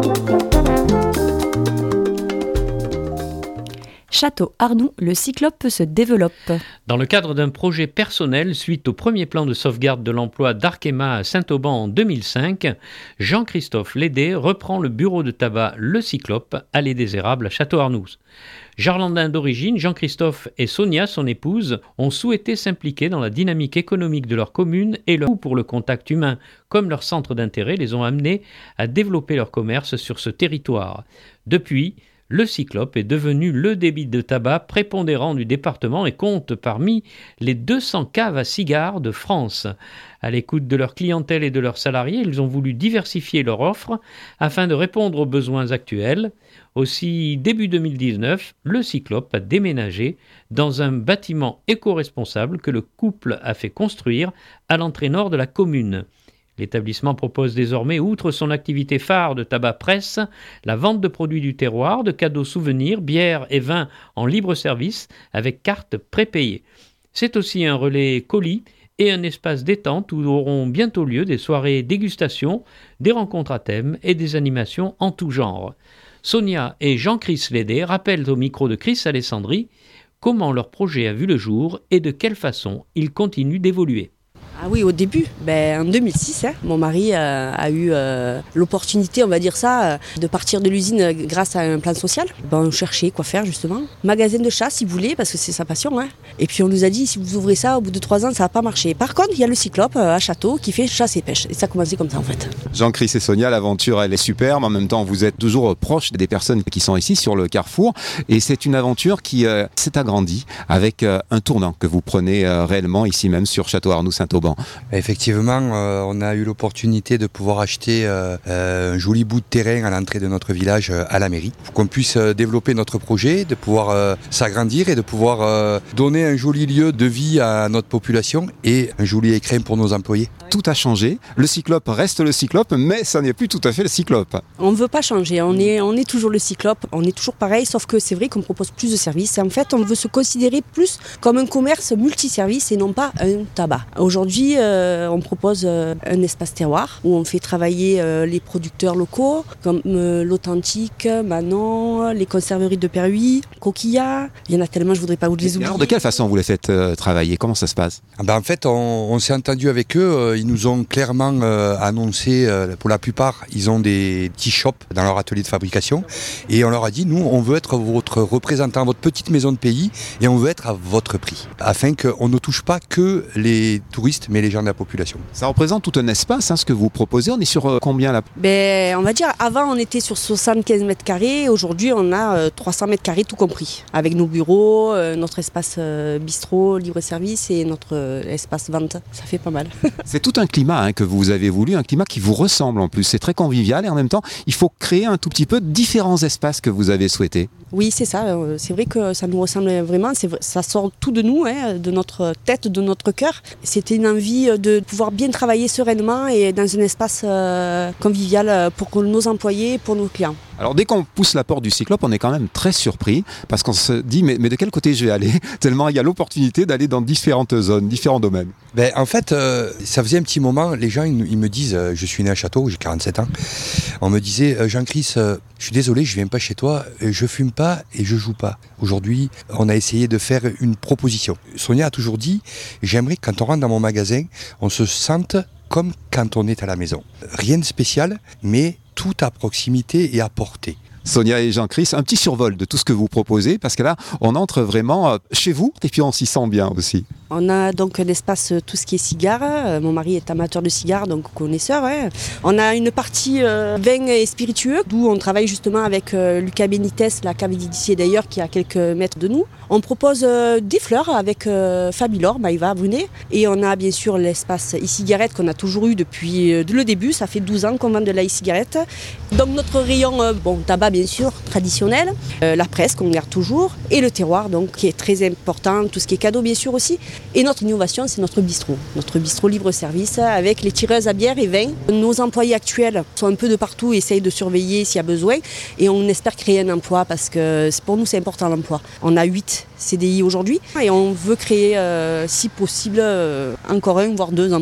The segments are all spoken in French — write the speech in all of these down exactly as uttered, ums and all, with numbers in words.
Château-Arnoux, le Cyclope se développe. Dans le cadre d'un projet personnel, suite au premier plan de sauvegarde de l'emploi d'Arkema à Saint-Auban en deux mille cinq, Jean-Christophe Lédé reprend le bureau de tabac Le Cyclope, allée des Érables à Château-Arnoux. Jarlandin d'origine, Jean-Christophe et Sonia, son épouse, ont souhaité s'impliquer dans la dynamique économique de leur commune et leur goût pour le contact humain, comme leur centre d'intérêt, les ont amenés à développer leur commerce sur ce territoire. Depuis, le Cyclope est devenu le débit de tabac prépondérant du département et compte parmi les deux cents caves à cigares de France. À l'écoute de leur clientèle et de leurs salariés, ils ont voulu diversifier leur offre afin de répondre aux besoins actuels. Aussi, début deux mille dix-neuf, le Cyclope a déménagé dans un bâtiment éco-responsable que le couple a fait construire à l'entrée nord de la commune. L'établissement propose désormais, outre son activité phare de tabac presse, la vente de produits du terroir, de cadeaux souvenirs, bières et vins en libre service avec carte prépayée. C'est aussi un relais colis et un espace détente où auront bientôt lieu des soirées dégustation, des rencontres à thème et des animations en tout genre. Sonia et Jean-Chris Lédé rappellent au micro de Chris Alessandri comment leur projet a vu le jour et de quelle façon il continue d'évoluer. Ah oui, au début, ben, en deux mille six, hein, mon mari euh, a eu euh, l'opportunité, on va dire ça, euh, de partir de l'usine grâce à un plan social. Ben, on cherchait quoi faire justement. Magasin de chasse, il voulait, parce que c'est sa passion. Hein. Et puis on nous a dit, si vous ouvrez ça, au bout de trois ans, ça va pas marcher. Par contre, il y a le Cyclope euh, à Château qui fait chasse et pêche. Et ça a commencé comme ça en fait. Jean-Chris et Sonia, l'aventure elle est superbe. En même temps, vous êtes toujours proche des personnes qui sont ici sur le carrefour. Et c'est une aventure qui euh, s'est agrandie avec euh, un tournant que vous prenez euh, réellement ici même sur Château-Arnoux-Saint-Auban. Effectivement, euh, on a eu l'opportunité de pouvoir acheter euh, euh, un joli bout de terrain à l'entrée de notre village euh, à la mairie, pour qu'on puisse euh, développer notre projet, de pouvoir euh, s'agrandir et de pouvoir euh, donner un joli lieu de vie à notre population et un joli écrin pour nos employés. Tout a changé, le Cyclope reste le Cyclope, mais ça n'est plus tout à fait le Cyclope. On ne veut pas changer, on est, on est toujours le Cyclope, on est toujours pareil, sauf que c'est vrai qu'on propose plus de services. Et en fait, on veut se considérer plus comme un commerce multiservice et non pas un tabac. Aujourd'hui, euh, on propose euh, un espace terroir où on fait travailler euh, les producteurs locaux, comme euh, l'Authentique, Manon, les conserveries de Perhuis, Coquilla. Il y en a tellement, je ne voudrais pas vous les oublier. Alors, de quelle façon vous les faites euh, travailler ? Comment ça se passe ? Ah ben, en fait, on, on s'est entendu avec eux. Euh, ils nous ont clairement euh, annoncé, euh, pour la plupart, ils ont des petits shops dans leur atelier de fabrication. Et on leur a dit, nous, on veut être votre représentant, votre petite maison de pays, et on veut être à votre prix, afin qu'on ne touche pas que les touristes, mais les gens de la population. Ça représente tout un espace, hein, ce que vous proposez. On est sur euh, combien là ? Ben, on va dire, avant, on était sur soixante-quinze mètres carrés. Aujourd'hui, on a euh, trois cents mètres carrés tout compris. Avec nos bureaux, euh, notre espace euh, bistrot, libre-service et notre euh, espace vente. Ça fait pas mal. C'est tout un climat hein, que vous avez voulu, un climat qui vous ressemble en plus. C'est très convivial et en même temps, il faut créer un tout petit peu différents espaces que vous avez souhaités. Oui, c'est ça. C'est vrai que ça nous ressemble vraiment. C'est, ça sort tout de nous, hein, de notre tête, de notre cœur. C'était une envie de pouvoir bien travailler sereinement et dans un espace euh, convivial pour nos employés et pour nos clients. Alors dès qu'on pousse la porte du Cyclope, on est quand même très surpris parce qu'on se dit mais, mais de quel côté je vais aller ? Tellement il y a l'opportunité d'aller dans différentes zones, différents domaines. Ben, en fait, euh, ça faisait un petit moment, les gens ils, ils me disent, euh, je suis né à Château, j'ai quarante-sept ans, on me disait euh, Jean-Chris, euh, je suis désolé, je viens pas chez toi, je fume pas et je joue pas. Aujourd'hui, on a essayé de faire une proposition. Sonia a toujours dit, j'aimerais que quand on rentre dans mon magasin, on se sente comme quand on est à la maison. Rien de spécial, mais tout à proximité et à portée. Sonia et Jean-Chris, un petit survol de tout ce que vous proposez, parce que là, on entre vraiment chez vous, et puis on s'y sent bien aussi. On a donc un espace, tout ce qui est cigares. Mon mari est amateur de cigares, donc connaisseur. Hein. On a une partie euh, vin et spiritueux, d'où on travaille justement avec euh, Lucas Benitez, la cave d'ici d'ailleurs, qui est à quelques mètres de nous. On propose euh, des fleurs avec euh, Fabilor, Maïva, Brunet. Et on a bien sûr l'espace e-cigarette qu'on a toujours eu depuis euh, le début. Ça fait douze ans qu'on vend de la e-cigarette. Donc notre rayon, euh, bon, tabac bien sûr, traditionnel. Euh, la presse qu'on garde toujours. Et le terroir, donc, qui est très important. Tout ce qui est cadeau bien sûr aussi. Et notre innovation, c'est notre bistrot. Notre bistrot libre-service avec les tireuses à bière et vin. Nos employés actuels sont un peu de partout, essayent de surveiller s'il y a besoin. Et on espère créer un emploi parce que pour nous, c'est important l'emploi. On a huit C D I aujourd'hui et on veut créer, euh, si possible, euh, encore un, voire deux emplois.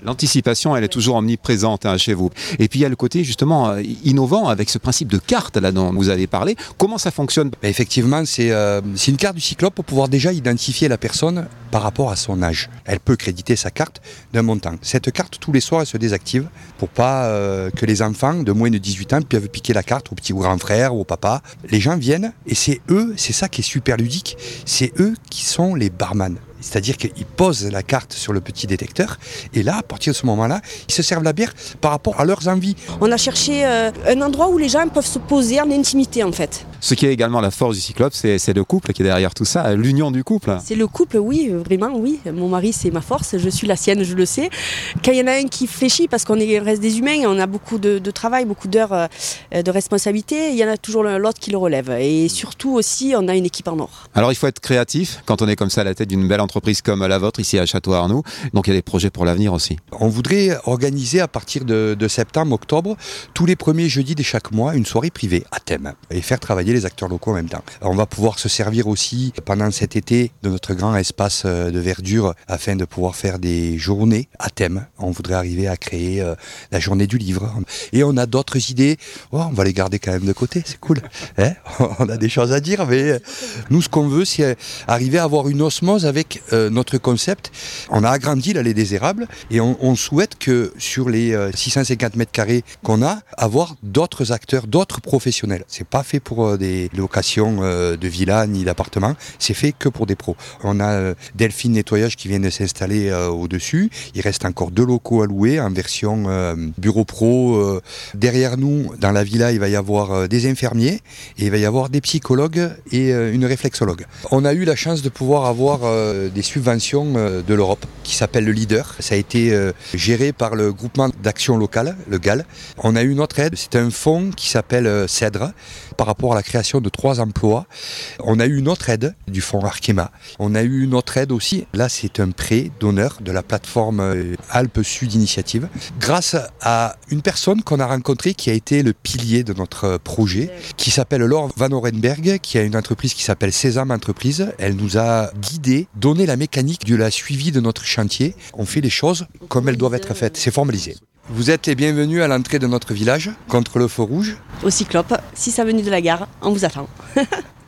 L'anticipation, elle est toujours omniprésente hein, chez vous. Et puis il y a le côté justement euh, innovant avec ce principe de carte là dont vous avez parlé. Comment ça fonctionne? Ben, effectivement, c'est euh, c'est une carte du Cyclope pour pouvoir déjà identifier la personne par rapport à son âge. Elle peut créditer sa carte d'un montant. Cette carte, tous les soirs, elle se désactive pour pas euh, que les enfants de moins de dix-huit ans peuvent piquer la carte au petit ou grand frère ou au papa. Les gens viennent et c'est eux, c'est ça qui est super ludique, c'est eux qui sont les barman. C'est-à-dire qu'ils posent la carte sur le petit détecteur et là, à partir de ce moment-là, ils se servent la bière par rapport à leurs envies. On a cherché euh, un endroit où les gens peuvent se poser en intimité en fait. Ce qui est également la force du Cyclope, c'est, c'est le couple qui est derrière tout ça, l'union du couple. C'est le couple, oui, vraiment, oui. Mon mari, c'est ma force, je suis la sienne, je le sais. Quand il y en a un qui fléchit, parce qu'on est, reste des humains, on a beaucoup de, de travail, beaucoup d'heures euh, de responsabilité, il y en a toujours l'autre qui le relève. Et surtout aussi, on a une équipe en or. Alors il faut être créatif quand on est comme ça à la tête d'une belle entreprise comme la vôtre ici à Château-Arnoux. Donc il y a des projets pour l'avenir aussi. On voudrait organiser à partir de, de septembre, octobre, tous les premiers jeudis de chaque mois, une soirée privée à thème et faire travailler les acteurs locaux en même temps. On va pouvoir se servir aussi pendant cet été de notre grand espace de verdure afin de pouvoir faire des journées à thème. On voudrait arriver à créer euh, la journée du livre. Et on a d'autres idées. Oh, on va les garder quand même de côté, c'est cool. Hein, on a des choses à dire, mais nous, ce qu'on veut, c'est arriver à avoir une osmose avec euh, notre concept. On a agrandi l'allée des érables et on, on souhaite que sur les euh, six cent cinquante mètres carrés qu'on a, avoir d'autres acteurs, d'autres professionnels. C'est pas fait pour euh, des locations euh, de villas ni d'appartements, c'est fait que pour des pros. On a euh, Delphine Nettoyage qui vient de s'installer euh, au-dessus. Il reste encore deux locaux à louer en version euh, bureau pro. Euh, derrière nous, dans la villa, il va y avoir euh, des infirmiers et il va y avoir des psychologues et euh, une réflexologue. On a eu la chance de pouvoir avoir euh, des subventions euh, de l'Europe qui s'appelle le Leader. Ça a été euh, géré par le groupement d'action locale, le G A L. On a eu une autre aide, c'est un fonds qui s'appelle euh, CEDRE par rapport à la création de trois emplois. On a eu une autre aide du fonds Arkema. On a eu une autre aide aussi. Là, c'est un prêt d'honneur de la plateforme euh, Alpes Sud Initiative grâce à une personne qu'on a rencontrée qui a été le pilier de notre projet, qui s'appelle Laure Van Orenberg, qui a une entreprise qui s'appelle Sésame Entreprise. Elle nous a guidés, donné la mécanique de la suivi de notre chantier. On fait les choses comme elles doivent être faites. C'est formalisé. Vous êtes les bienvenus à l'entrée de notre village, contre le feu rouge. Au Cyclope, six avenue de la Gare, on vous attend.